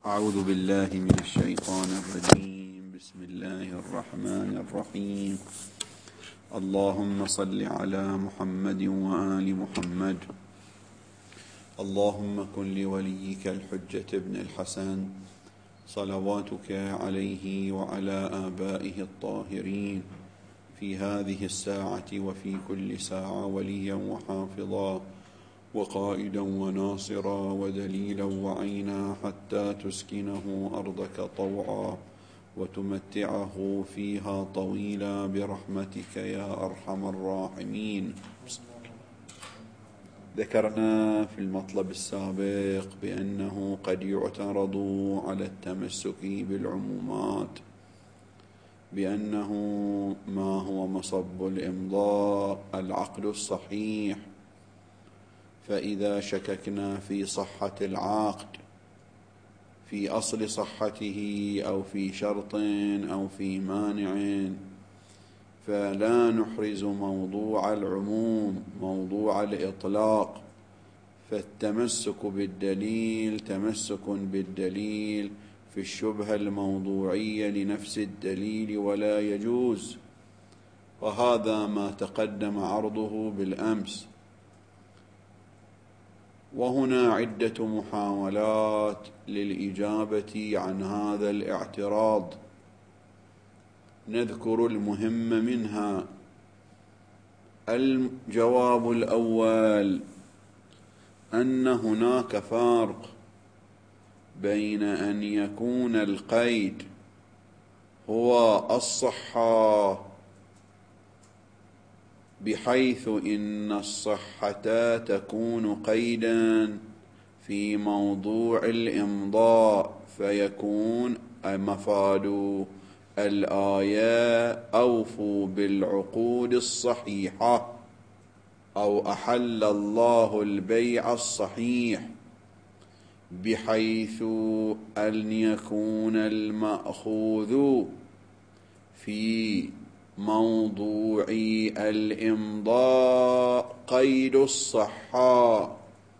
أعوذ بالله من الشيطان الرجيم. بسم الله الرحمن الرحيم. اللهم صل على محمد وآل محمد. اللهم كن لوليك الحجة ابن الحسن صلواتك عليه وعلى آبائه الطاهرين في هذه الساعة وفي كل ساعة وليا وحافظا وقائدا وناصرا ودليلا وعينا حتى تسكنه أرضك طوعا وتمتعه فيها طويلا برحمتك يا أرحم الراحمين. ذكرنا في المطلب السابق بأنه قد يعترض على التمسك بالعمومات بأنه ما هو مصب الإمضاء العقد الصحيح، فإذا شككنا في صحة العقد في أصل صحته أو في شرط أو في مانع فلا نحرز موضوع العموم موضوع الإطلاق، فالتمسك بالدليل تمسك بالدليل في الشبهة الموضوعية لنفس الدليل ولا يجوز، وهذا ما تقدم عرضه بالأمس. وهنا عدة محاولات للإجابة عن هذا الاعتراض، نذكر المهم منها. الجواب الأول أن هناك فرق بين أن يكون القيد هو الصحة بحيث إن الصحة تكون قيدا في موضوع الإمضاء فيكون مفاد الآية أوفوا بالعقود الصحيحة أو أحل الله البيع الصحيح، بحيث أن يكون المأخوذ في موضوع الإمضاء قيد الصحة.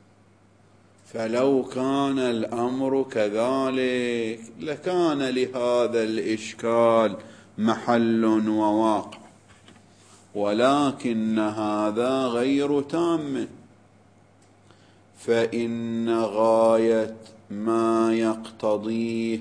فلو كان الأمر كذلك لكان لهذا الإشكال محل وواقع، ولكن هذا غير تام، فإن غاية ما يقتضيه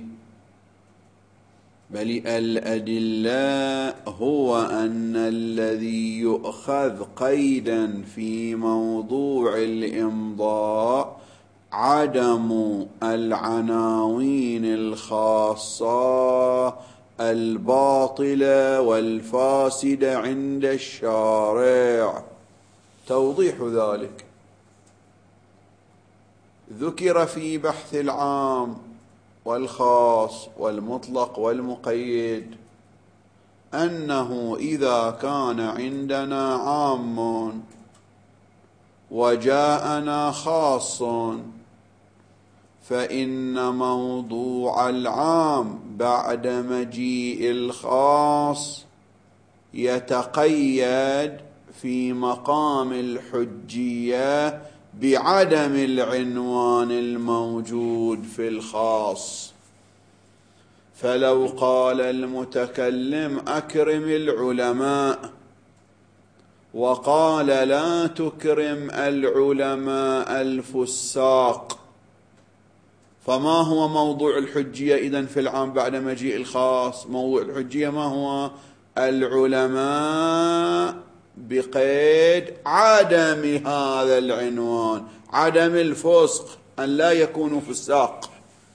بل الأدلة هو أن الذي يؤخذ قيدا في موضوع الإمضاء عدم العناوين الخاصة الباطلة والفاسدة عند الشارع. توضيح ذلك ذكر في بحث العام والخاص والمطلق والمقيد أنه إذا كان عندنا عام وجاءنا خاص فإن موضوع العام بعد مجيء الخاص يتقيد في مقام الحجية بعدم العنوان الموجود في الخاص. فلو قال المتكلم أكرم العلماء وقال لا تكرم العلماء الفساق، فما هو موضوع الحجية إذن في العام بعد مجيء الخاص؟ موضوع الحجية ما هو؟ العلماء بقيد عدم هذا العنوان، عدم الفسق، أن لا يكونوا فساق.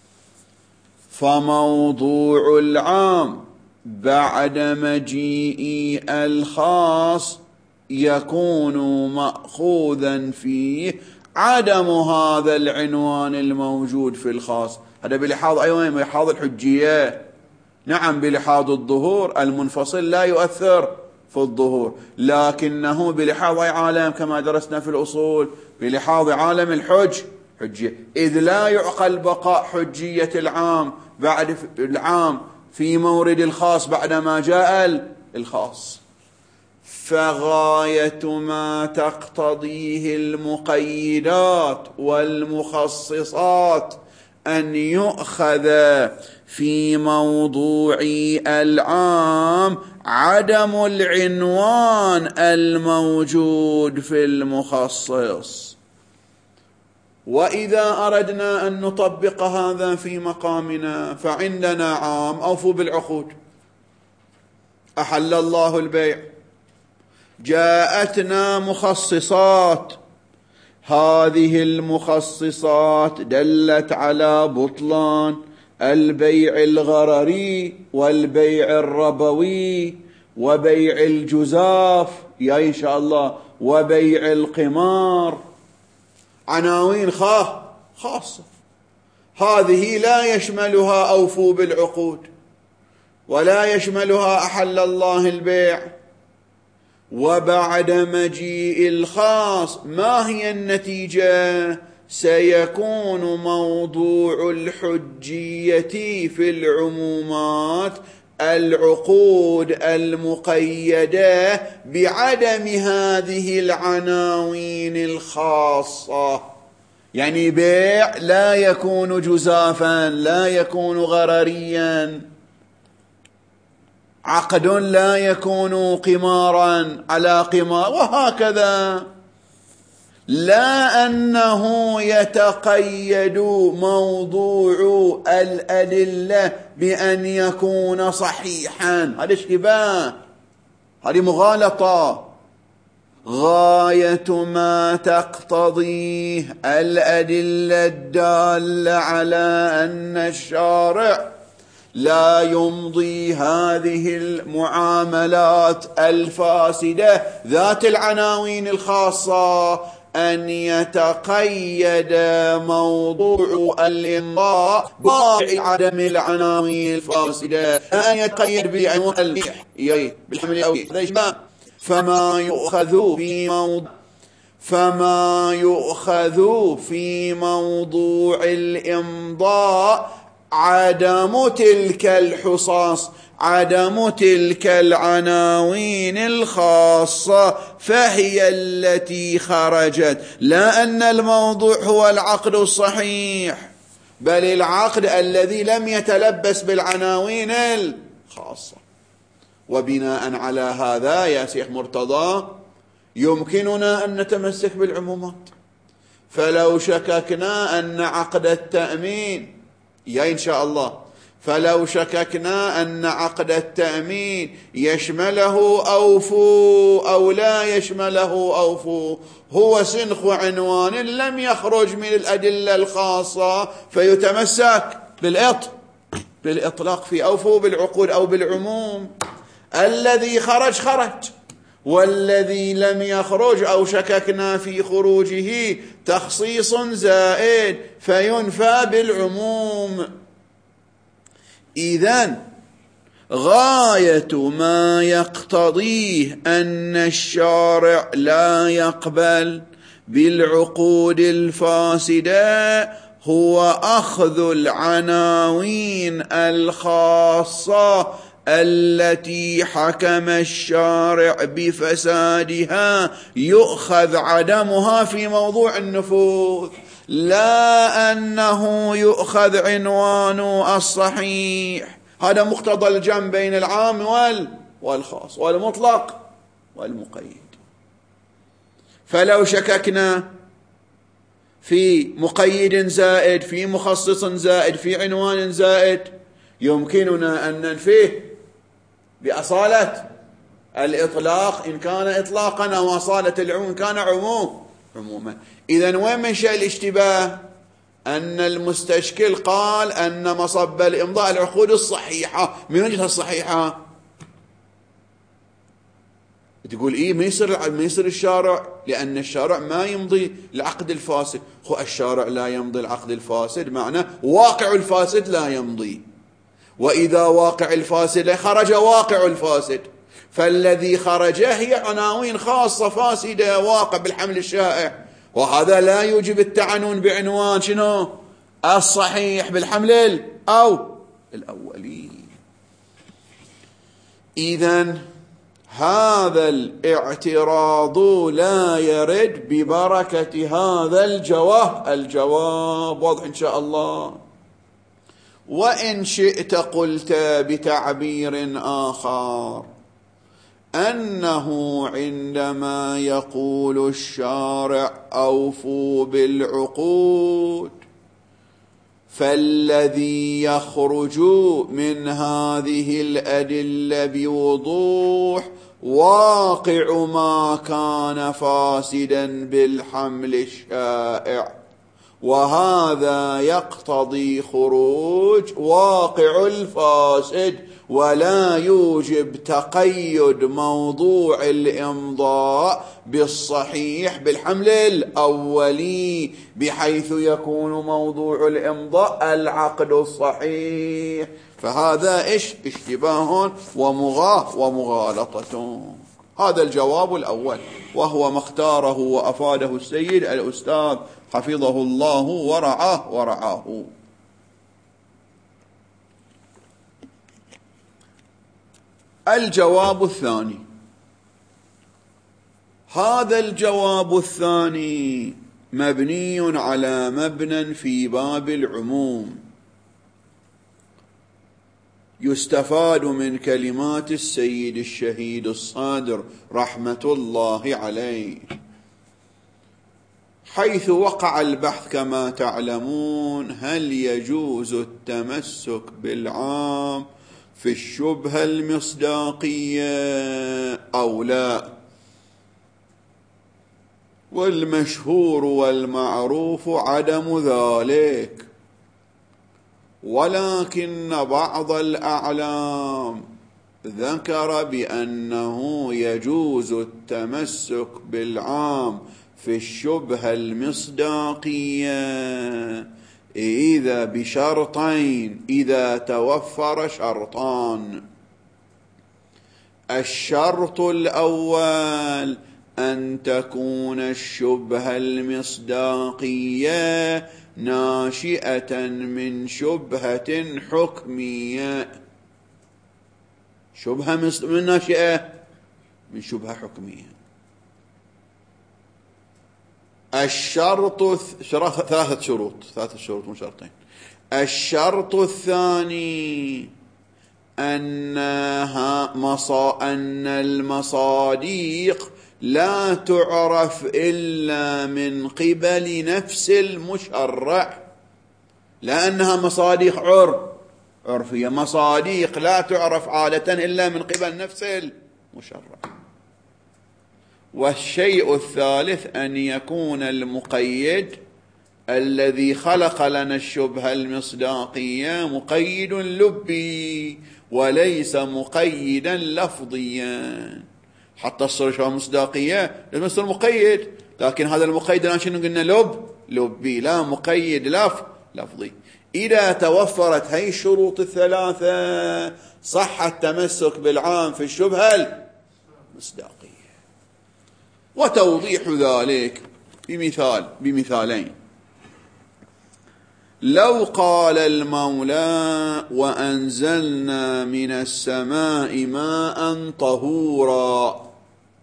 فموضوع العام بعد مجيء الخاص يكون مأخوذا فيه عدم هذا العنوان الموجود في الخاص. هذا بلحاظ أيضا بلحاظ الحجية، نعم بلحاظ الظهور المنفصل لا يؤثر في الظهور، لكنه بلحاظ أي عالم كما درسنا في الأصول بلحاظ عالم حجية، إذ لا يعقل بقاء حجية العام بعد العام في مورد الخاص بعدما جاء الخاص. فغاية ما تقتضيه المقيدات والمخصصات أن يؤخذ في موضوع العام عدم العنوان الموجود في المخصص. وإذا أردنا أن نطبق هذا في مقامنا فعندنا عام أوفوا بالعقود، أحل الله البيع، جاءتنا مخصصات، هذه المخصصات دلت على بطلان البيع الغرري والبيع الربوي وبيع الجزاف يا إن شاء الله وبيع القمار، عناوين خاصة، هذه لا يشملها أوفوا بالعقود ولا يشملها أحل الله البيع. وبعد مجيء الخاص ما هي النتيجة؟ سيكون موضوع الحجية في العمومات العقود المقيدة بعدم هذه العناوين الخاصة. يعني بيع لا يكون جزافا، لا يكون غرريا، عقد لا يكون قمارا على قمار، وهكذا. لا أنه يتقيد موضوع الأدلة بأن يكون صحيحا، هذا اشتباه، هذه مغالطة. غاية ما تقتضيه الأدلة الدالة على أن الشارع لا يمضي هذه المعاملات الفاسدة ذات العناوين الخاصة أن يتقيد موضوع الإمضاء بعدم العناوين الفاسدة، أن يتقيد بعنوان البيع بالحمل الأولي. فما يؤخذ في موضوع الإمضاء عدم تلك الحصاص، عدم تلك العناوين الخاصة، فهي التي خرجت. لا أن الموضوع هو العقد الصحيح، بل العقد الذي لم يتلبس بالعناوين الخاصة. وبناء على هذا يا شيخ مرتضى يمكننا أن نتمسك بالعمومات. فلو شككنا أن عقد التأمين إن شاء الله، فلو شككنا أن عقد التأمين يشمله أوفوا أو لا يشمله أوفوا، هو سنخ عنوان لم يخرج من الأدلة الخاصة، فيتمسك بالإطلاق في أوفوا بالعقود أو بالعموم. الذي خرج، والذي لم يخرج أو شككنا في خروجه تخصيص زائد فينفى بالعموم. إذن غاية ما يقتضيه أن الشارع لا يقبل بالعقود الفاسدة هو أخذ العناوين الخاصة التي حكم الشارع بفسادها، يؤخذ عدمها في موضوع النفوذ، لا أنه يؤخذ عنوان الصحيح. هذا مقتضى الجمع بين العام والخاص والمطلق والمقيد. فلو شككنا في مقيد زائد، في مخصص زائد، في عنوان زائد، يمكننا أن ننفيه بأصالة الإطلاق إن كان إطلاقا، أو أصالة العموم إن كان عموما. إذن وين منشأ الاشتباه؟ أن المستشكل قال أن مصب الإمضاء العقود الصحيحة. من وجهة الصحيحة؟ تقول ما يصير الشارع، لأن الشارع ما يمضي العقد الفاسد. هو الشارع لا يمضي العقد الفاسد معناه واقع الفاسد لا يمضي، وإذا واقع الفاسد خرج واقع الفاسد، فالذي خرج هي عناوين خاصة فاسدة واقع بالحمل الشائع، وهذا لا يوجب التعنون بعنوان شنو؟ الصحيح بالحمل أو الأولي. إذن هذا الاعتراض لا يرد ببركة هذا الجواب واضح إن شاء الله. وإن شئت قلت بتعبير آخر أنه عندما يقول الشارع أوفوا بالعقود، فالذي يخرج من هذه الأدلة بوضوح واقع ما كان فاسدا بالحمل الشائع، وهذا يقتضي خروج واقع الفاسد، ولا يوجب تقيد موضوع الإمضاء بالصحيح بالحمل الأولي، بحيث يكون موضوع الإمضاء العقد الصحيح. فهذا اشتباه ومغالطة. هذا الجواب الأول، وهو ما اختاره وأفاده السيد الأستاذ حفظه الله ورعاه. الجواب الثاني. هذا الجواب الثاني مبني على مبنى في باب العموم، يستفاد من كلمات السيد الشهيد الصادر رحمة الله عليه، حيث وقع البحث كما تعلمون هل يجوز التمسك بالعام في الشبهة المصداقية أو لا. والمشهور والمعروف عدم ذلك، ولكن بعض الأعلام ذكر بأنه يجوز التمسك بالعام في الشبهة المصداقية إذا بشرطين، إذا توفر شرطان. الشرط الأول أن تكون الشبهة المصداقية ناشئة من شبهة حكمية. شبهة من ناشئة من شبهة حكمية. الشرط ثلاثة شروط مو شرطين. الشرط الثاني أن المصاديق لا تعرف إلا من قبل نفس المشرع، لأنها مصاديق عرفية. مصاديق لا تعرف عادة إلا من قبل نفس المشرع. والشيء الثالث أن يكون المقيد الذي خلق لنا الشبهة المصداقية مقيد لبي وليس مقيدا لفظيا. حتى تصير شبهة مصداقية لازم يصير مقيد، لكن هذا المقيد الآن شنو قلنا؟ لبي، لا مقيد لفظي. إذا توفرت هاي الشروط الثلاثة صح التمسك بالعام في الشبهة المصداقية. وتوضيح ذلك بمثالين. لو قال المولى وأنزلنا من السماء ماء طهورا،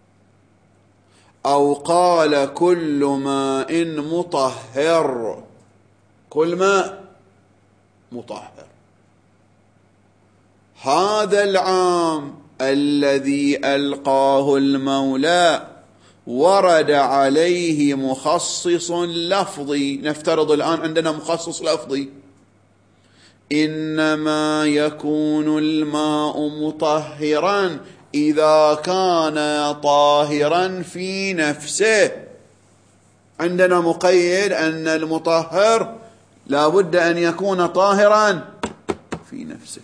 أو قال كل ماء مطهر، كل ماء مطهر، هذا العام الذي ألقاه المولى ورد عليه مخصص لفظي. نفترض الآن عندنا مخصص لفظي، إنما يكون الماء مطهرا إذا كان طاهرا في نفسه. عندنا مقيد أن المطهر لا بد أن يكون طاهرا في نفسه.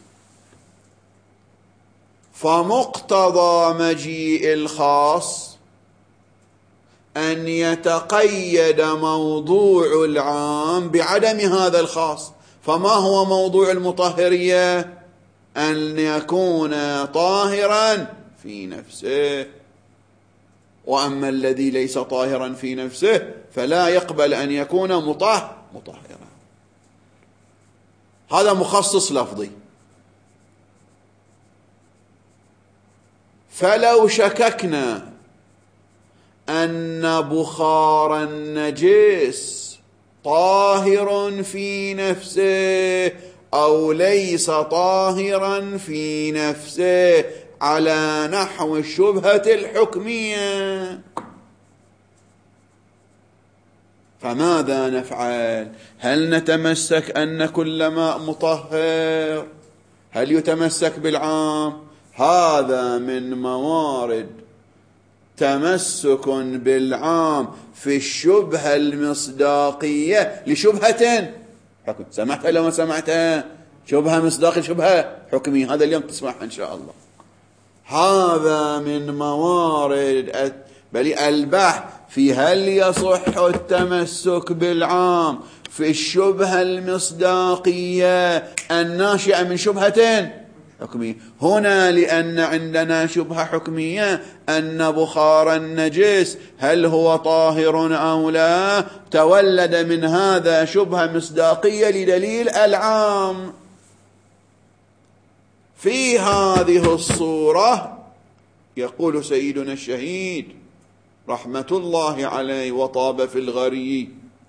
فمقتضى مجيء الخاص أن يتقيد موضوع العام بعدم هذا الخاص. فما هو موضوع المطهرية؟ أن يكون طاهرا في نفسه. وأما الذي ليس طاهرا في نفسه فلا يقبل أن يكون مطهرا. هذا مخصص لفظي. فلو شككنا أن بخار النجس طاهر في نفسه أو ليس طاهرا في نفسه على نحو الشبهة الحكمية. فماذا نفعل؟ هل نتمسك أن كل ماء مطهر؟ هل يتمسك بالعام؟ هذا من موارد تمسك بالعام في الشبهة المصداقية لشبهة حكم. سمعتها لو ما سمعتها؟ شبهة مصداقية شبهة حكمية، هذا اليوم تسمعها إن شاء الله. هذا من موارد بل البحث في هل يصح التمسك بالعام في الشبهة المصداقية الناشئة من شبهة حكمية. هنا لأن عندنا شبهة حكمية أن بخار النجس هل هو طاهر أو لا، تولد من هذا شبهة مصداقية لدليل العام. في هذه الصورة يقول سيدنا الشهيد رحمة الله عليه وطاب في الغري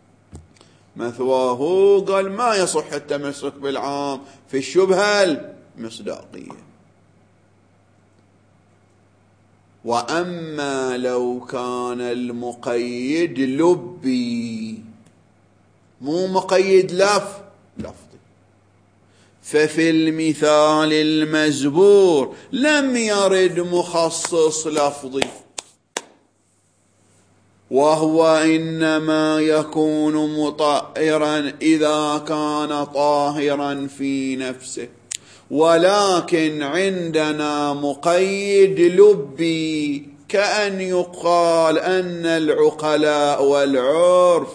مثواه، قال ما يصح التمسك بالعام في الشبهة المصداقية. وأما لو كان المقيد لبي مو مقيد لفظي، ففي المثال المزبور لم يرد مخصص لفظي، وهو إنما يكون مطهرا إذا كان طاهرا في نفسه. ولكن عندنا مقيد لبي، كأن يقال أن العقلاء والعرف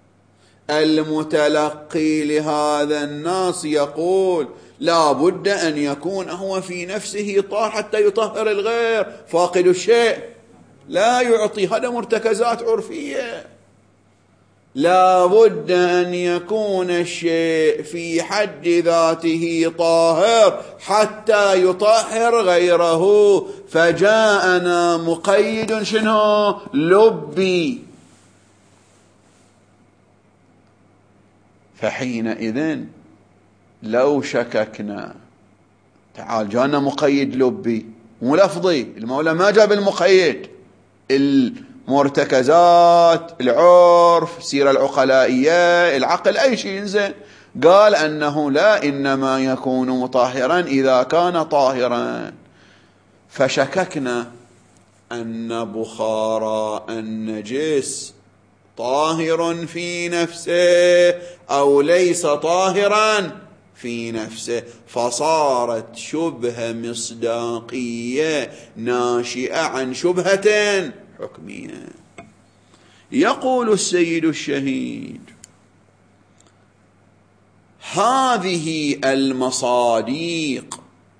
المتلقي لهذا النص يقول لا بد أن يكون هو في نفسه طاهر حتى يطهر الغير، فاقد الشيء لا يعطي. هذا مرتكزات عرفية. لا بد أن يكون الشيء في حد ذاته طاهر حتى يطهر غيره. فجاءنا مقيد شنو؟ لبي. فحينئذ لو شككنا، تعال جاءنا مقيد لبي مو لفظي، المولى ما جاب المقيد، المرتكزات العرف السيرة العقلائية العقل أي شيء ينزل، قال أنه لا، إنما يكون مطهرا إذا كان طاهرا. فشككنا أن بخار النجس طاهر في نفسه أو ليس طاهرا في نفسه، فصارت شبهة مصداقية ناشئة عن شبهة حكمية. يقول السيد الشهيد هذه المصاديق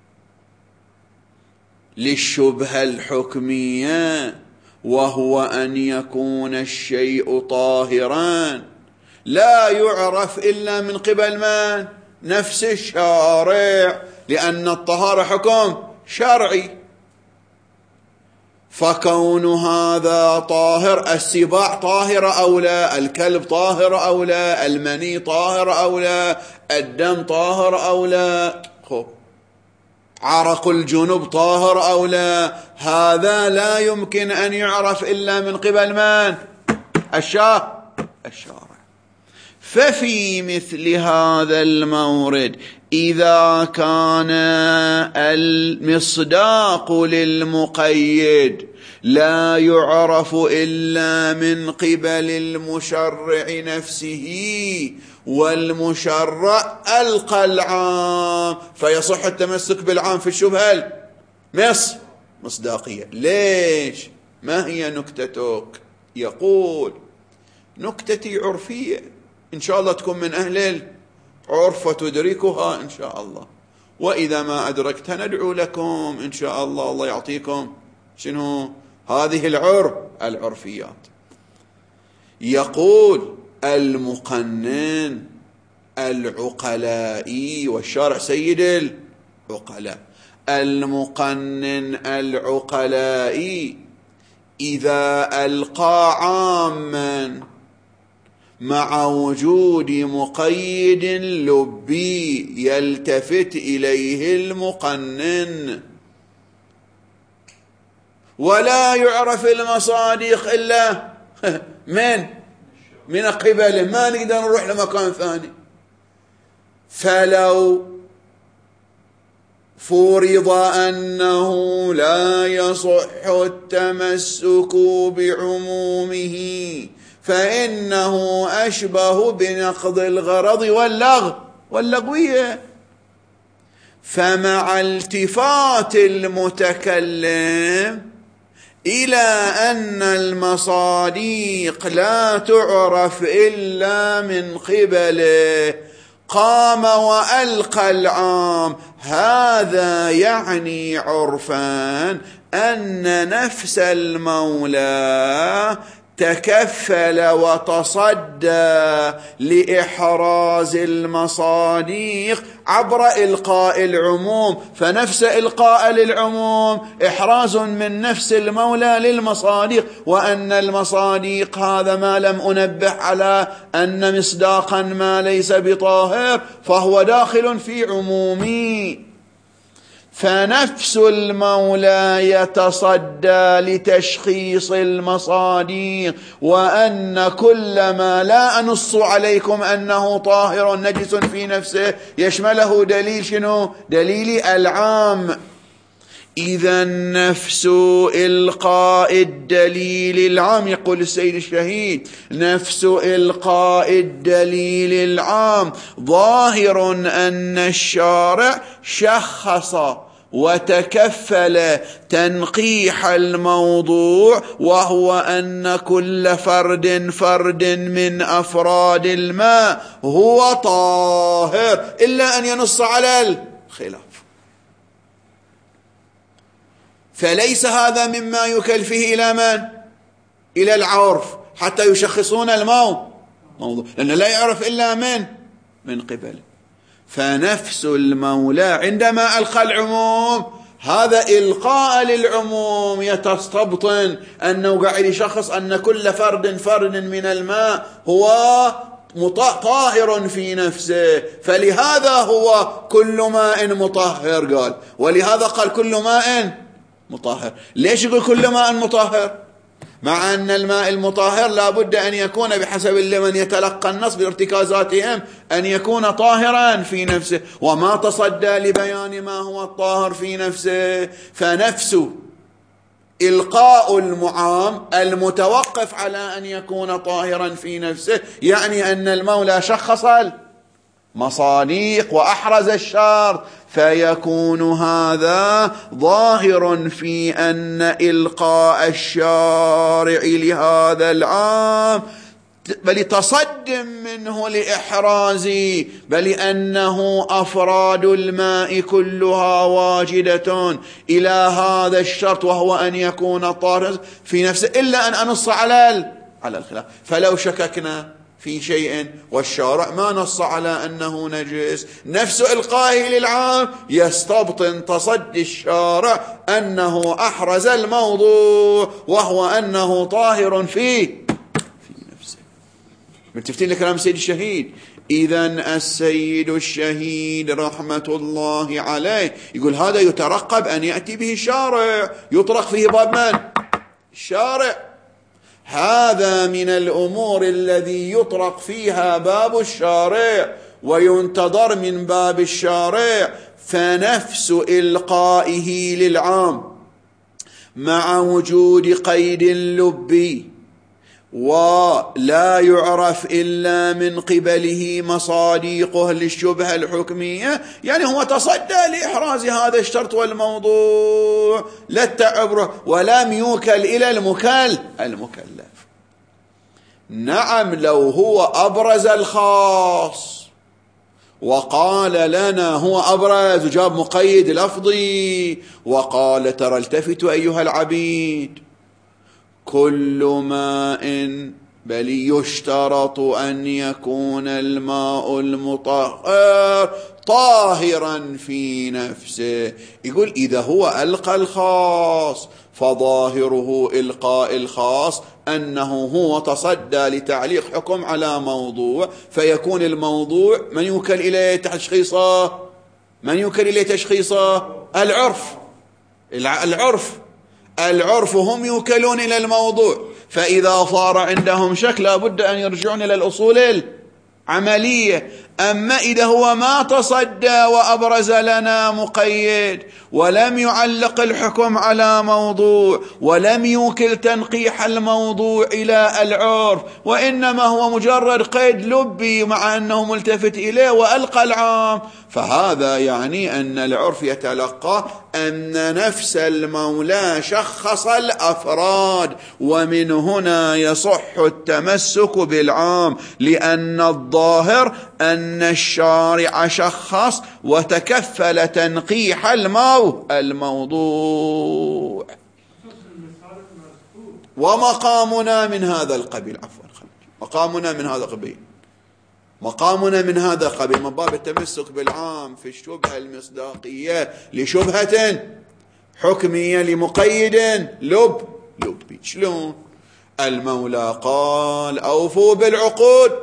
للشبهة الحكمية، وهو أن يكون الشيء طاهرا، لا يعرف إلا من قبل من؟ نفس الشارع، لأن الطهارة حكم شرعي. فكون هذا طاهر، السباع طاهرة أو لا، الكلب طاهر أو لا، المني طاهر أو لا، الدم طاهر أو لا، عرق الجنوب طاهر أو لا، هذا لا يمكن أن يعرف إلا من قبل من؟ الشارع. ففي مثل هذا المورد إذا كان المصداق للمقيد لا يعرف إلا من قبل المشرع نفسه، والمشرع ألقى العام، فيصح التمسك بالعام في الشبهة مصداقية. ليش؟ ما هي نكتتك؟ يقول نكتتي عرفية، إن شاء الله تكون من أهل العرف وتدركها إن شاء الله، وإذا ما أدركتها ندعو لكم إن شاء الله، الله يعطيكم شنو هذه العرفيات. يقول المقنن العقلائي، والشارع سيد العقلاء، المقنن العقلائي إذا ألقى عاما مع وجود مقيد لبي يلتفت إليه المقنن. ولا يعرف المصادق إلا من قبله، ما نقدر نروح لمكان ثاني. فلو فرض أنه لا يصح التمسك بعمومه فإنه أشبه بنقض الغرض واللغوية. فمع التفات المتكلم إلى أن المصادق لا تعرف إلا من قبله قام وألقى العام. هذا يعني عرفا أن نفس المولى تكفل وتصدى لإحراز المصادق عبر إلقاء العموم. فنفس إلقاء للعموم إحراز من نفس المولى للمصادق، وأن المصادق هذا ما لم أنبه على أن مصداقا ما ليس بطاهر فهو داخل في عمومي. فنفس المولى يتصدى لتشخيص المصادق، وأن كل ما لا أنص عليكم أنه طاهر نجس في نفسه يشمله دليل شنو؟ دليل العام. إذا نفس إلقاء الدليل العام، يقول السيد الشهيد، نفس إلقاء الدليل العام ظاهر أن الشارع شخص وتكفل تنقيح الموضوع، وهو أن كل فرد من أفراد الماء هو طاهر إلا أن ينص على الخلاف. فليس هذا مما يكل فيه إلى من؟ إلى العرف حتى يشخصون الموضوع، لأن لا يعرف إلا من قبله. فنفس المولى عندما ألقى العموم هذا إلقاء للعموم يتستبطن أنه قاعد يشخص أن كل فرد من الماء هو طاهر في نفسه، فلهذا هو كل ماء مطهر قال، ولهذا قال كل ماء مطهر. ليش يقول كل ماء مطهر؟ مع أن الماء المطهر لا بد أن يكون بحسب من يتلقى النص بارتكازاتهم أن يكون طاهرا في نفسه، وما تصدى لبيان ما هو الطاهر في نفسه. فنفس إلقاء المعام المتوقف على أن يكون طاهرا في نفسه يعني أن المولى شخص المصادق وأحرز الشرط، فيكون هذا ظاهر في أن إلقاء الشارع لهذا العام بل تصد منه لإحرازه، بل أنه أفراد الماء كلها واجدة إلى هذا الشرط وهو أن يكون طاهرا في نفسه، إلا أن أنص على الخلاف. فلو شككنا في شيء والشارع ما نص على أنه نجس، نفس إلقائه للعام يستبطن تصدي الشارع أنه أحرز الموضوع وهو أنه طاهر في نفسه. متفتين لكلام السيد الشهيد. إذن السيد الشهيد رحمة الله عليه يقول هذا يترقب أن يأتي به الشارع، يطرق فيه باب من؟ الشارع. هذا من الأمور الذي يطرق فيها باب الشارع وينتظر من باب الشارع. فنفس إلقائه للعام مع وجود قيد لبي ولا يعرف إلا من قبله مصادقه للشبهة الحكمية، يعني هو تصدى لإحراز هذا الشرط والموضوع لا تعبره ولم يوكل إلى المكلف. نعم لو هو أبرز الخاص وقال لنا هو أبرز وجاب مقيد لفظي وقال ترى التفتوا أيها العبيد كل ماء بل يشترط أن يكون الماء المطهر طاهرا في نفسه. يقول إذا هو ألقى الخاص فظاهره إلقاء الخاص أنه هو تصدى لتعليق حكم على موضوع، فيكون الموضوع من يوكل إليه تشخيصه؟ من يوكل إليه تشخيصه؟ العرف هم يوكلون إلى الموضوع. فإذا صار عندهم شك لابد أن يرجعون إلى الأصول العملية. أما إذا هو ما تصدى وأبرز لنا مقيد ولم يعلق الحكم على موضوع ولم يوكل تنقيح الموضوع إلى العرف، وإنما هو مجرد قيد لبي مع أنه ملتفت إليه وألقى العام، فهذا يعني أن العرف يتلقى أن نفس المولى شخص الأفراد، ومن هنا يصح التمسك بالعام، لأن الظاهر أن الشارع شخص وتكفل تنقيح الموضوع. ومقامنا من هذا القبيل، مقامنا من هذا القبيل من باب التمسك بالعام في الشبهة المصداقية لشبهة حكمية لمقيد لبي. شلون؟ المولى قال أوفوا بالعقود،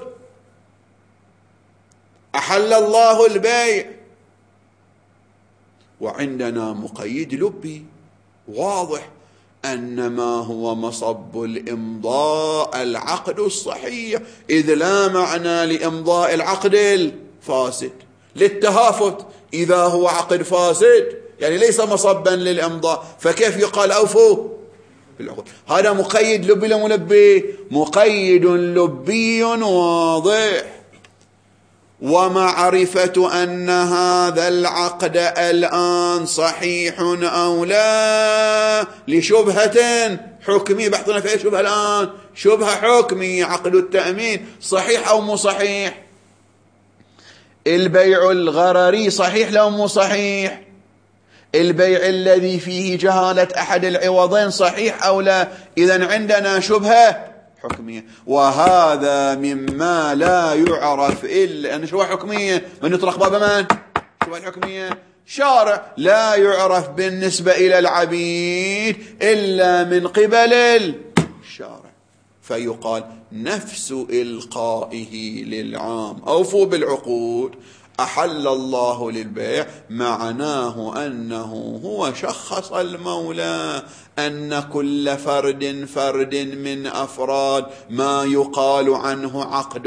أحل الله البيع، وعندنا مقيد لبي واضح أن ما هو مصب الإمضاء العقد الصحيح، إذ لا معنى لإمضاء العقد الفاسد للتهافت. إذا هو عقد فاسد يعني ليس مصبا للإمضاء، فكيف يقال أوفوا بالعقود؟ هذا مقيد لبي لملبي، مقيد لبي واضح. ومعرفة أن هذا العقد الآن صحيح أو لا لشبهة حكمية. بحثنا في أي شبهة الآن؟ شبهة حكمية، عقد التأمين صحيح أو مو صحيح؟ البيع الغرري صحيح لو مو صحيح؟ البيع الذي فيه جهالة أحد العوضين صحيح أو لا؟ إذن عندنا شبهة حكمية، وهذا مما لا يعرف إلا أن شبهة حكمية من يطرق باب من؟ شبهة الحكمية شارع، لا يعرف بالنسبة إلى العبيد إلا من قبل الشارع، فيقال نفس إلقائه للعام أوفوا بالعقود أحل الله للبيع، معناه أنه هو شخص المولى أن كل فرد من أفراد ما يقال عنه عقد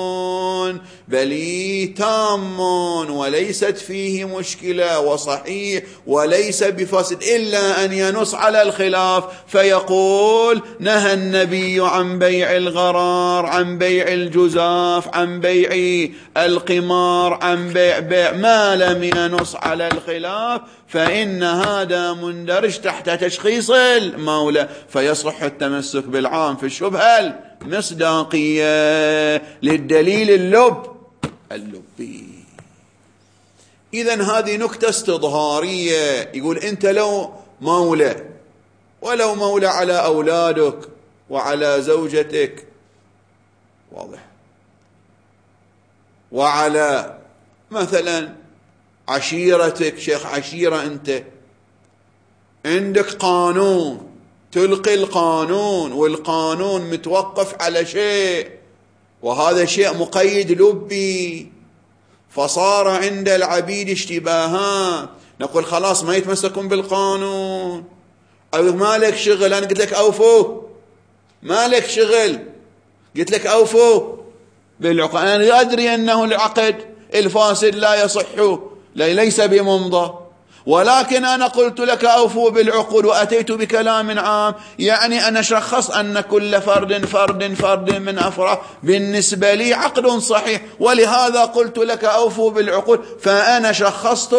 بل تام وليست فيه مشكلة وصحيح وليس بفاسد، إلا أن ينص على الخلاف فيقول نهى النبي عن بيع الغرار، عن بيع الجزاف، عن بيع القمار، عن بيع ما لم ينص على الخلاف، فإن هذا مندرج تحت تشخيص المولى، فيصح التمسك بالعام في الشبهة المصداقية للدليل اللبي. إذن هذه نكتة استظهارية. يقول أنت لو مولى ولو مولى على أولادك وعلى زوجتك، واضح، وعلى مثلا عشيرتك، شيخ عشيرة، أنت عندك قانون، تلقي القانون والقانون متوقف على شيء، وهذا شيء مقيد لبي، فصار عند العبيد اشتباهات، نقول خلاص ما يتمسكون بالقانون، أو ما لك شغل، أنا قلت لك أوفوا، ما لك شغل، قلت لك أوفوا بالعقد، أنا أدري أنه العقد الفاسد لا يصح، ليس بممضى، ولكن أنا قلت لك أوفوا بالعقود وأتيت بكلام عام، يعني أنا شخص أن كل فرد من أفراد بالنسبة لي عقد صحيح، ولهذا قلت لك أوفوا بالعقود، فأنا شخصت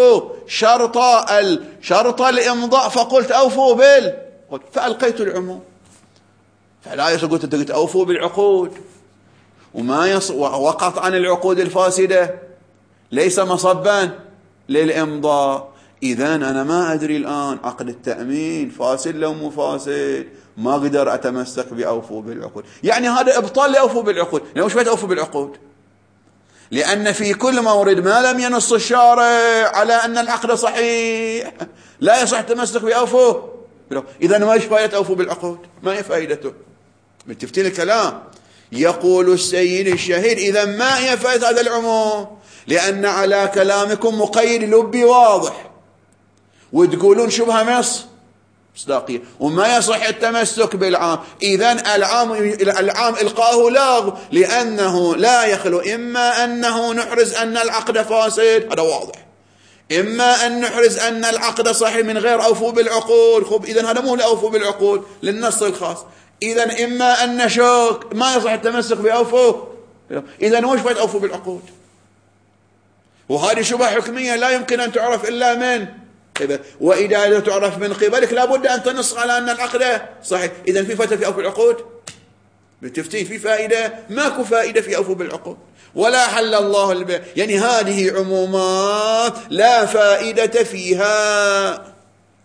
شرط الإمضاء فقلت أوفوا بالعقود، فألقيت العموم، فلا يقول أنت قلت أوفوا بالعقود وما وقط عن العقود الفاسدة ليس مصبا للإمضاء. إذن أنا ما أدري الآن عقد التأمين فاسد لو مو فاسد، ما أقدر أتمسك بأوفوا بالعقود، يعني هذا إبطال لأوفوا بالعقود. لو شبهت أوفوا بالعقود، لأن في كل مورد ما لم ينص الشارع على أن العقد صحيح لا يصح التمسك بأوفوا بالعقود. إذن ما فائدة أوفوا بالعقود؟ ما هي فائدته؟ متفتين الكلام. يقول السيد الشهيد: إذا ما هي فائدة هذا العموم؟ لأن على كلامكم مقيد لبي واضح، وتقولون شبهة مصداقية، وما يصح التمسك بالعام. إذن العام إلقاه لغو، لأنه لا يخلو إما أنه نحرز أن العقد فاسد، هذا واضح، إما أن نحرز أن العقد صحيح من غير أوفوا بالعقود. خب إذن هذا مو لأوفوا بالعقود للنص الخاص. إذن إما أن نشك، ما يصح التمسك بأوفوا. إذن وش فائدة أوفوا بالعقود؟ وهذه شبهة حكمية لا يمكن أن تعرف إلا من كذا، وإذا لا تعرف من قبلك لابد أن تنص على أن العقد صحيح. إذن في فائدة في أوفوا بالعقود؟ بالتفتين في فائدة؟ ماكو فائدة في أوفوا بالعقود، ولا حل الله البيع. يعني هذه عمومات لا فائدة فيها،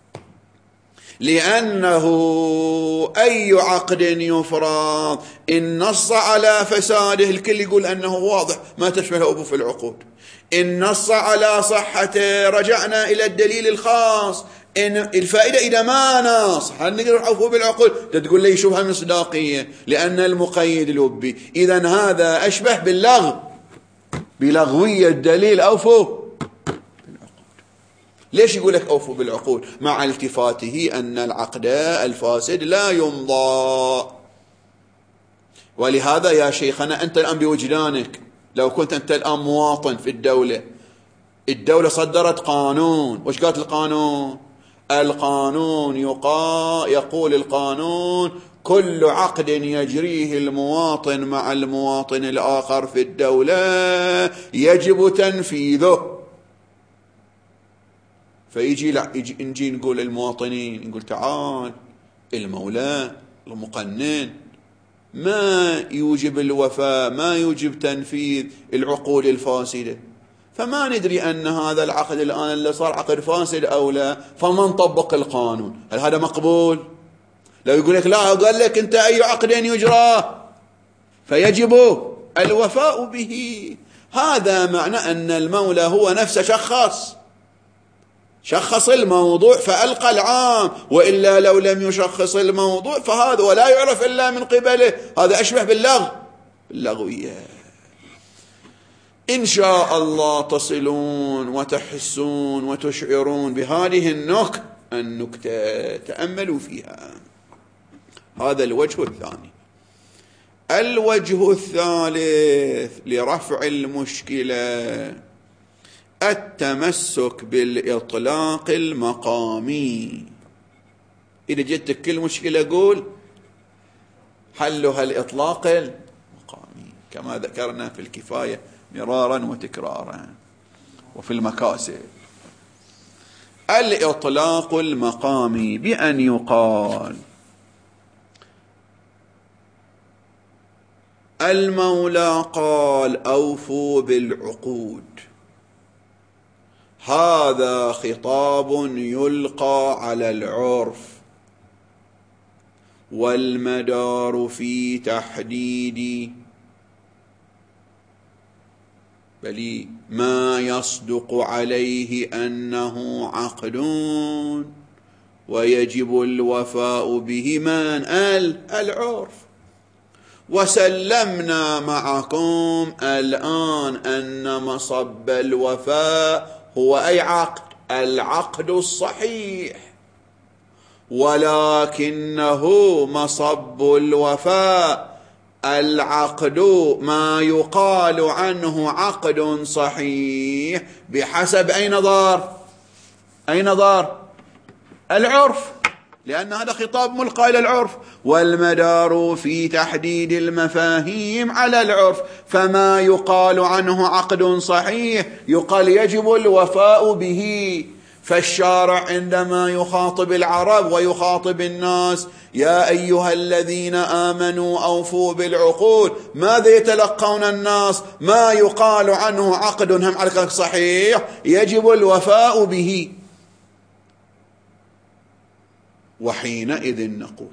لأنه أي عقد يفرض إن نص على فساده الكل يقول أنه واضح ما تشمل أوفوا في العقود. إن نص على صحته رجعنا إلى الدليل الخاص. إن الفائدة إذا ما نص هل نقدر أوفوا بالعقود؟ تقول لي شبهة مصداقية لأن المقيد لبي. إذن هذا أشبه باللغو، بلغوية الدليل أوفوا بالعقود. ليش يقول لك أوفوا بالعقود مع التفاته أن العقد الفاسد لا يمضى؟ ولهذا يا شيخنا أنت الآن بوجدانك، لو كنت أنت الآن مواطن في الدولة صدرت قانون. وش قالت القانون؟ القانون يقول القانون: كل عقد يجريه المواطن مع المواطن الآخر في الدولة يجب تنفيذه. نجي نقول للمواطنين، نقول تعال المولى المقنن ما يوجب الوفاء، ما يوجب تنفيذ العقود الفاسدة، فما ندري أن هذا العقد الآن اللي صار عقد فاسد أو لا، فمن طبق القانون؟ هل هذا مقبول؟ لو يقول لك لا، قال لك أنت أي عقد يجرى فيجب الوفاء به، هذا معنى أن المولى هو نفسه شخص الموضوع فألقى العام، وإلا لو لم يشخص الموضوع فهذا ولا يعرف إلا من قبله. هذا أشبه باللغوية. إن شاء الله تصلون وتحسون وتشعرون بهذه النكتة تأملوا فيها. هذا الوجه الثاني. الوجه الثالث لرفع المشكلة التمسك بالإطلاق المقامي. إذا جدتك كل مشكلة قول حلها الإطلاق المقامي، كما ذكرنا في الكفاية مرارا وتكرارا وفي المكاسب. الإطلاق المقامي بأن يقال: المولى قال أوفوا بالعقود، هذا خطاب يلقى على العرف، والمدار في تحديد بل ما يصدق عليه أنه عقد ويجب الوفاء به من العرف. وسلمنا معكم الآن أن مصب الوفاء هو أي عقد؟ العقد الصحيح، ولكنه مصب الوفاء العقد ما يقال عنه عقد صحيح بحسب أين دار العرف، لأن هذا خطاب ملقى إلى العرف. والمدار في تحديد المفاهيم على العرف، فما يقال عنه عقد صحيح يقال يجب الوفاء به. فالشارع عندما يخاطب العرب ويخاطب الناس: يا أيها الذين آمنوا أوفوا بالعقود، ماذا يتلقون الناس؟ ما يقال عنه عقد هم على صحيح يجب الوفاء به. وحينئذ نقول: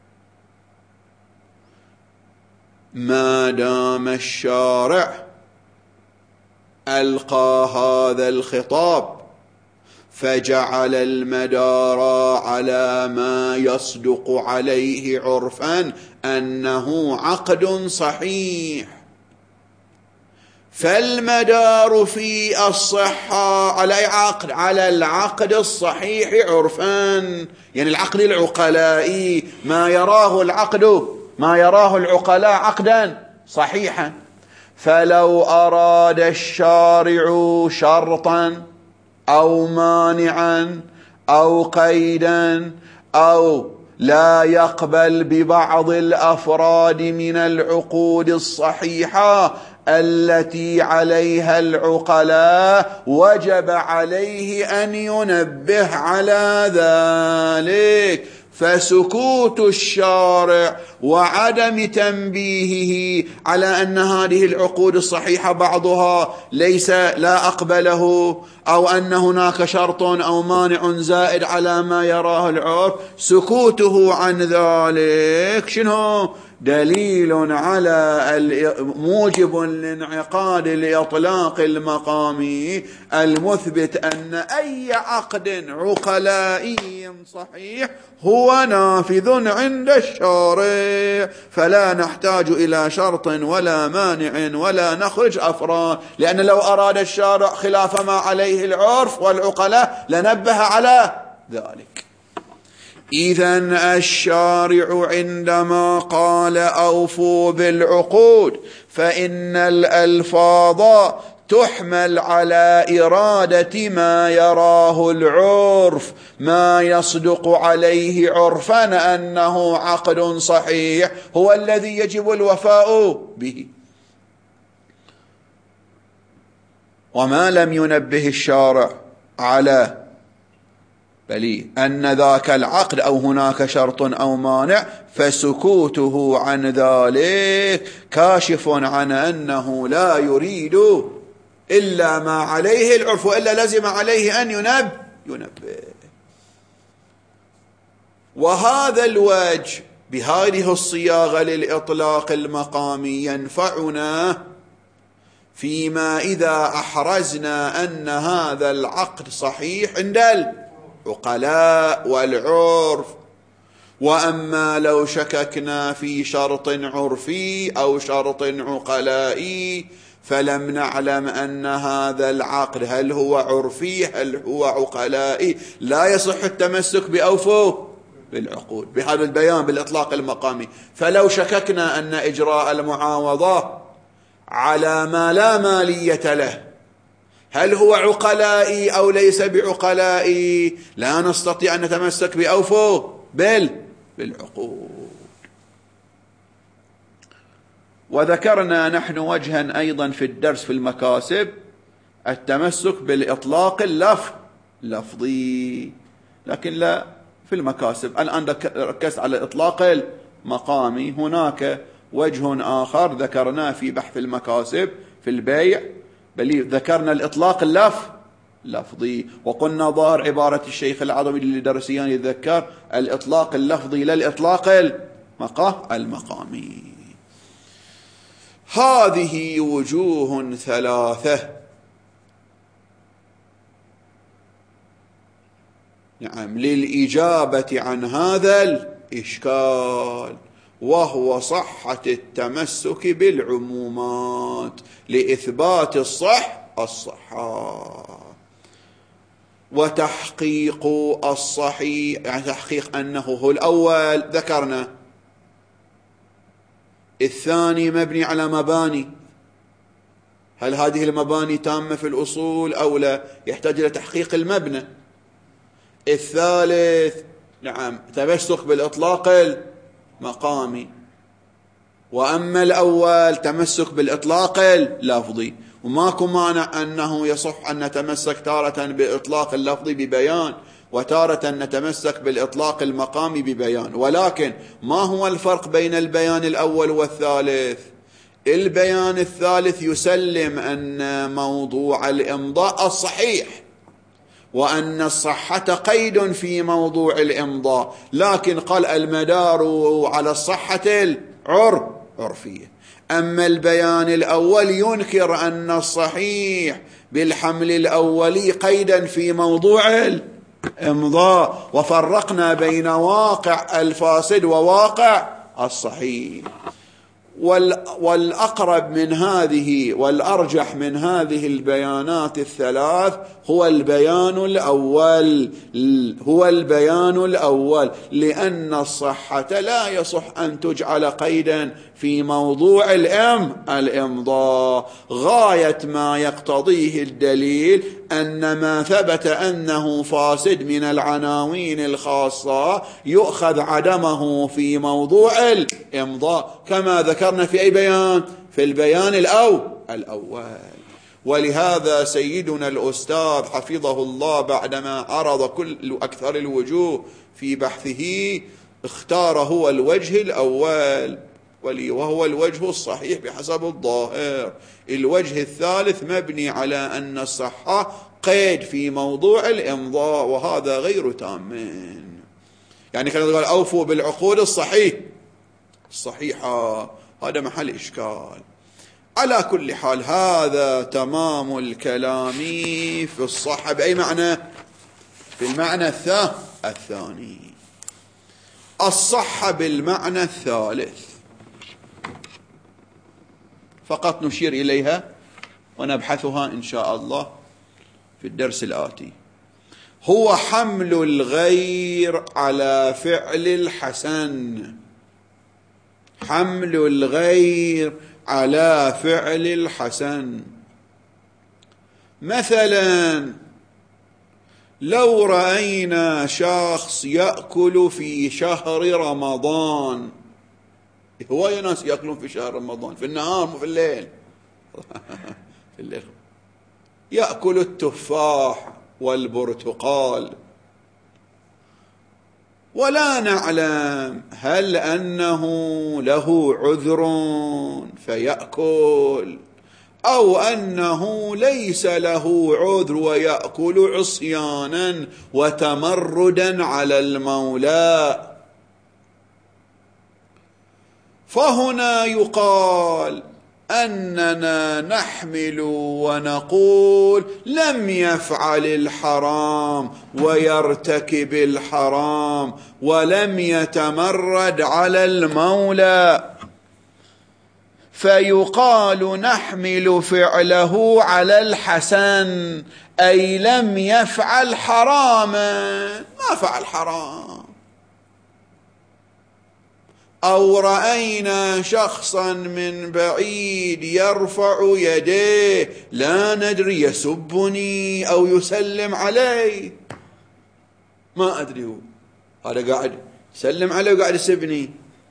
ما دام الشارع ألقى هذا الخطاب فجعل المدار على ما يصدق عليه عرفا أنه عقد صحيح. فالمدار في الصحة على أي عقد؟ على العقد الصحيح عرفا، يعني العقد العقلائي، ما يراه العقلاء عقدا صحيحا. فلو أراد الشارع شرطا أو مانعا أو قيدا أو لا يقبل ببعض الأفراد من العقود الصحيحة التي عليها العقلاء، وجب عليه أن ينبه على ذلك. فسكوت الشارع وعدم تنبيهه على أن هذه العقود الصحيحة بعضها لا أقبله، أو أن هناك شرط أو مانع زائد على ما يراه العرف، سكوته عن ذلك شنو؟ دليل على موجب لانعقاد الإطلاق المقامي المثبت أن أي عقد عقلائي صحيح هو نافذ عند الشارع، فلا نحتاج إلى شرط ولا مانع ولا نخرج أفراد، لأن لو أراد الشارع خلاف ما عليه العرف والعقلاء لنبه على ذلك. إذن الشارع عندما قال أوفوا بالعقود فإن الألفاظ تحمل على إرادة ما يراه العرف، ما يصدق عليه عرفا أنه عقد صحيح هو الذي يجب الوفاء به. وما لم ينبه الشارع على أن ذاك العقد أو هناك شرط أو مانع، فسكوته عن ذلك كاشف عن أنه لا يريد إلا ما عليه العرف، وإلا لزم عليه أن ينبه. وهذا الوجه بهذه الصياغة للإطلاق المقامي ينفعنا فيما إذا أحرزنا أن هذا العقد صحيح عند العقلاء والعرف. وأما لو شككنا في شرط عرفي أو شرط عقلائي فلم نعلم أن هذا العقد هل هو عرفي هل هو عقلائي، لا يصح التمسك بأوفوا بالعقود بهذا البيان بالإطلاق المقامي. فلو شككنا أن إجراء المعاوضة على ما لا مالية له هل هو عقلائي أو ليس بعقلائي، لا نستطيع أن نتمسك بأوفوا بالعقود. وذكرنا نحن وجها أيضا في الدرس في المكاسب، التمسك بالإطلاق اللفظي، لكن لا في المكاسب. الآن ركزت على الإطلاق المقامي. هناك وجه آخر ذكرناه في بحث المكاسب في البيع، بل ذكرنا الإطلاق اللفظي، وقلنا ظاهر عبارة الشيخ العظمي للدرسيان يذكر الإطلاق اللفظي لا الإطلاق المقامي. هذه وجوه ثلاثة للإجابة عن هذا الإشكال، وهو صحة التمسك بالعمومات لإثبات الصحة وتحقيق الصحيح، يعني تحقيق أنه هو الأول ذكرنا، الثاني مبني على مباني، هل هذه المباني تامة في الأصول أو لا، يحتاج إلى تحقيق المبنى. الثالث تمسك بالإطلاق المقامي. وأما الأول تمسك بالإطلاق اللفظي، وماكو مانع أنه يصح أن نتمسك تارة بالإطلاق اللفظي ببيان وتارة نتمسك بالإطلاق المقامي ببيان. ولكن ما هو الفرق بين البيان الأول والثالث؟ البيان الثالث يسلم أن موضوع الإمضاء الصحيح، وأن الصحة قيد في موضوع الإمضاء، لكن قال المدار على الصحة العرفية. أما البيان الأول ينكر أن الصحيح بالحمل الأولي قيدا في موضوع الإمضاء، وفرقنا بين واقع الفاسد وواقع الصحيح. والأقرب من هذه والأرجح من هذه البيانات الثلاث هو البيان الأول، لأن الصحة لا يصح أن تجعل قيدا في موضوع الإمضاء. غاية ما يقتضيه الدليل أن ما ثبت أنه فاسد من العناوين الخاصة يؤخذ عدمه في موضوع الإمضاء، كما ذكرنا في أي بيان؟ في البيان الأول. ولهذا سيدنا الأستاذ حفظه الله بعدما عرض أكثر الوجوه في بحثه اختار هو الوجه الأول، وهو الوجه الصحيح بحسب الظاهر. الوجه الثالث مبني على أن الصحة قيد في موضوع الإمضاء، وهذا غير تام. يعني كان يقول أوفوا بالعقود الصحيحة، هذا محل إشكال. على كل حال هذا تمام الكلام في الصحة. بأي معنى؟ في المعنى الثاني. الصحة بالمعنى الثالث فقط نشير إليها ونبحثها إن شاء الله في الدرس الآتي. هو حمل الغير على فعل الحسن. حمل الغير على فعل الحسن. مثلا لو رأينا شخص يأكل في شهر رمضان، هواية ناس يأكلون في شهر رمضان في النهار مو في الليل في الليل، يأكل التفاح والبرتقال، ولا نعلم هل أنه له عذر فيأكل أو أنه ليس له عذر ويأكل عصيانا وتمردا على المولى. فهنا يقال أننا نحمل ونقول لم يفعل الحرام ويرتكب الحرام ولم يتمرد على المولى، فيقال نحمل فعله على الحسن، أي لم يفعل حراما، ما فعل حرام. أو رأينا شخصا من بعيد يرفع يديه، لا ندري يسبني أو يسلم علي، ما أدري، هذا قاعد يسلم علي وقاعد يسبني،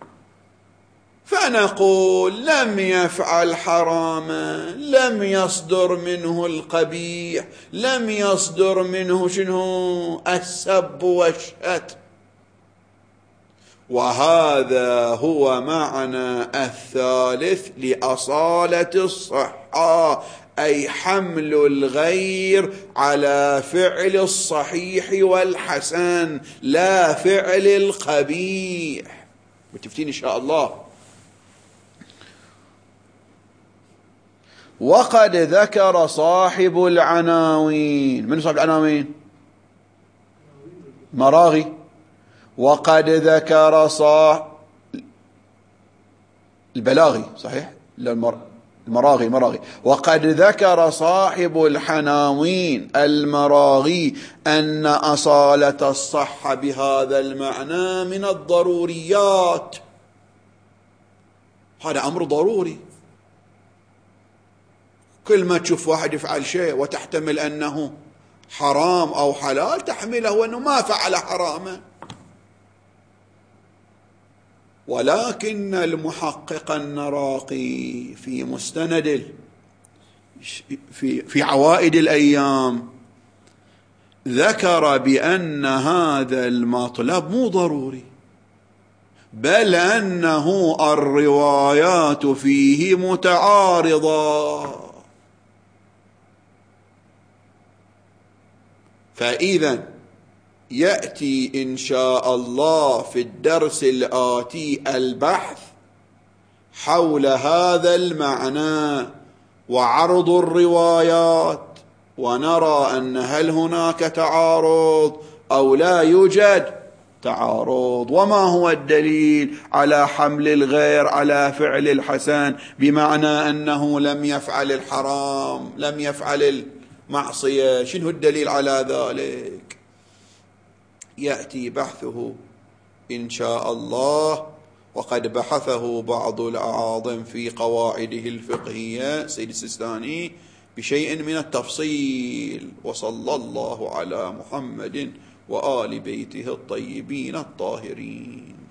فنقول لم يفعل حراما، لم يصدر منه القبيح، لم يصدر منه شنو؟ السب والشتم. وهذا هو معنى الثالث لأصالة الصحة، أي حمل الغير على فعل الصحيح والحسن لا فعل القبيح. متفقين إن شاء الله. وقد ذكر صاحب العناوين، من صاحب العناوين؟ مراغي. وقد ذكر البلاغي، صحيح؟ المراغي. وقد ذكر صاحب الحناوين المراغي أن أصالة الصحة بهذا المعنى من الضروريات. هذا أمر ضروري. كل ما تشوف واحد يفعل شيء وتحتمل أنه حرام أو حلال تحمله أنه ما فعل حراما. ولكن المحقق النراقي في مستند في عوائد الأيام ذكر بأن هذا المطلب مو ضروري، بل أنه الروايات فيه متعارضة. فإذا يأتي إن شاء الله في الدرس الآتي البحث حول هذا المعنى وعرض الروايات، ونرى أن هل هناك تعارض أو لا يوجد تعارض، وما هو الدليل على حمل الغير على فعل الحسن، بمعنى أنه لم يفعل الحرام، لم يفعل المعصية. شنو الدليل على ذلك؟ يأتي بحثه إن شاء الله، وقد بحثه بعض الأعاظم في قواعده الفقهية سيد السيستاني بشيء من التفصيل. وصلى الله على محمد وآل بيته الطيبين الطاهرين.